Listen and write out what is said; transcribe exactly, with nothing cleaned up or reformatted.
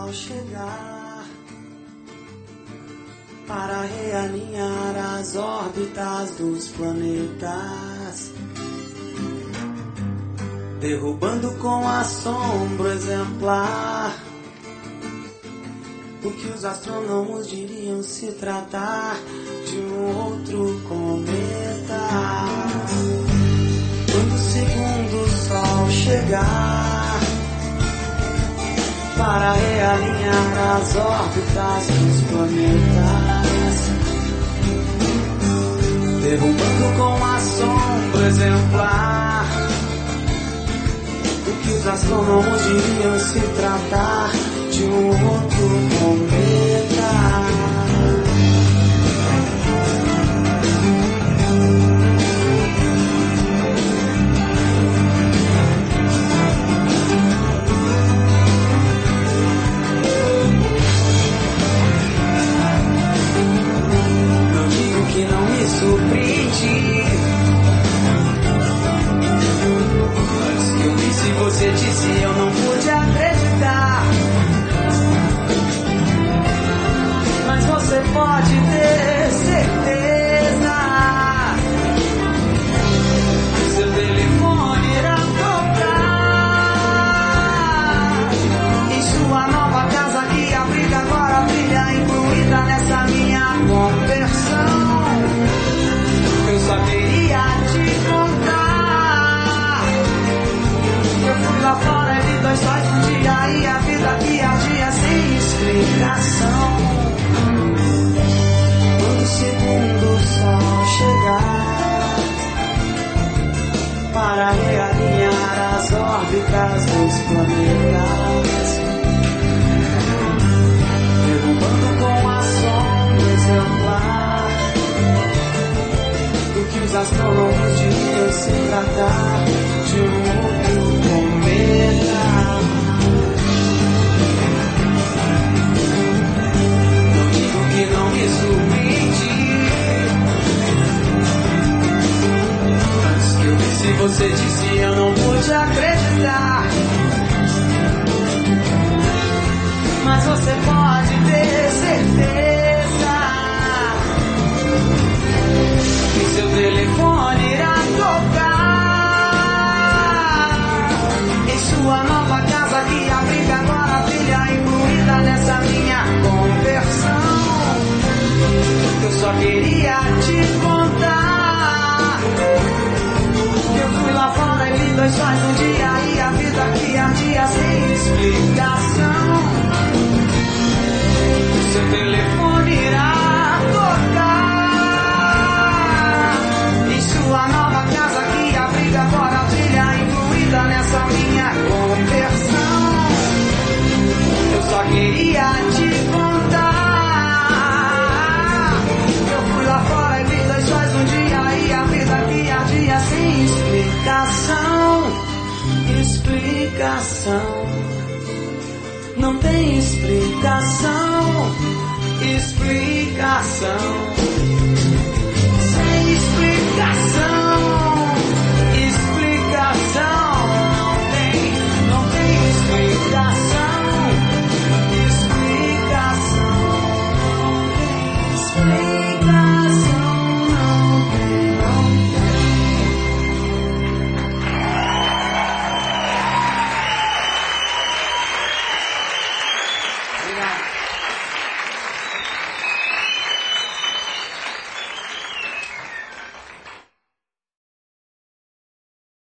sol chegar para realinhar as órbitas dos planetas, derrubando com assombro exemplar o que os astrônomos diriam se tratar de um outro cometa. Quando o segundo sol chegar para realinhar as órbitas dos planetas, derrubando com assombro exemplar o que os astrônomos diriam se tratar de um outro cometa. Não digo que não me surpreendi, antes que eu visse você disse eu não pude acreditar. Mas você pode ter certeza que seu telefone irá tocar em sua nova casa que abriga agora a filha incluída nessa minha conversão. Eu só queria te contar que eu fui lá fora e vi dois sóis um dia e a vida que ardia sem explicação. Segundo sol chegar para realinhar as órbitas dos planetas, derrubando com assombro exemplar o que os astrônomos diriam se tratar de um outro cometa. Não digo que não me surpreendi, se você disse eu não pude acreditar. Mas você pode ter certeza que seu telefone irá tocar em sua nova casa que abriga agora a filha incluída nessa minha conversão. Eu só queria te contar que eu fui lá fora e vi dois sóis um dia e a vida que ardia sem explicação. O seu telefone irá tocar em sua nova casa que abriga agora a filha incluída nessa minha conversão. Eu só queria te contar que eu fui lá fora e vi dois sóis um dia e a vida que ardia sem explicação. Explicação, não tem explicação. Explicação.